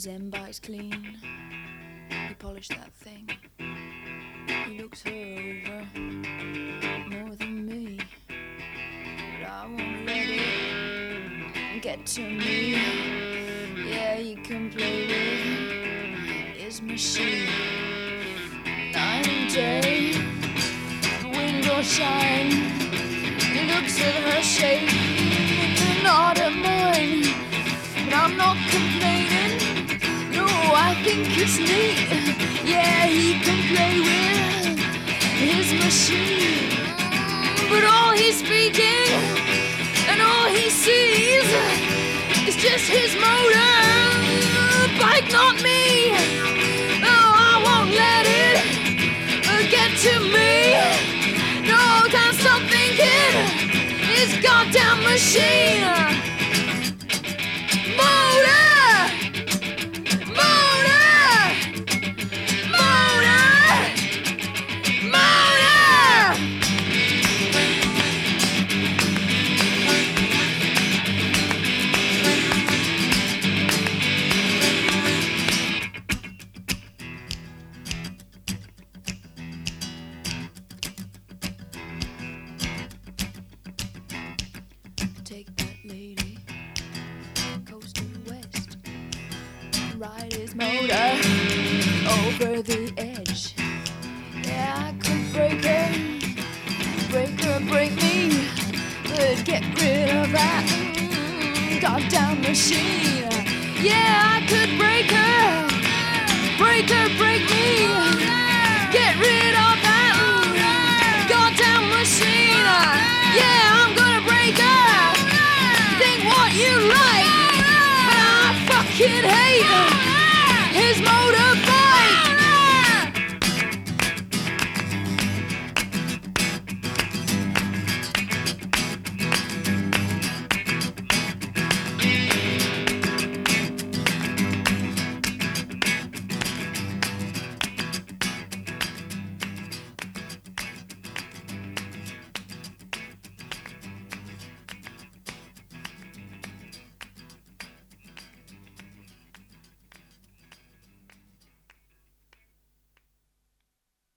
His M bike's clean. He polished that thing. He looks her over more than me, but I won't let it get to me. Yeah, he can play with his machine. Night and day, the window shine. He looks at her shape, not at mine. But I'm not complaining. No, I think it's neat. Yeah, he can play with his machine. But all he's speaking and all he sees is just his motor bike, not me. Oh, I won't let it get to me. No, can't stop thinking his goddamn machine. Take that lady, coast to west, ride his motor over the edge. Yeah, I could break her, break me, but get rid of that goddamn machine. Yeah, I could break her, break me.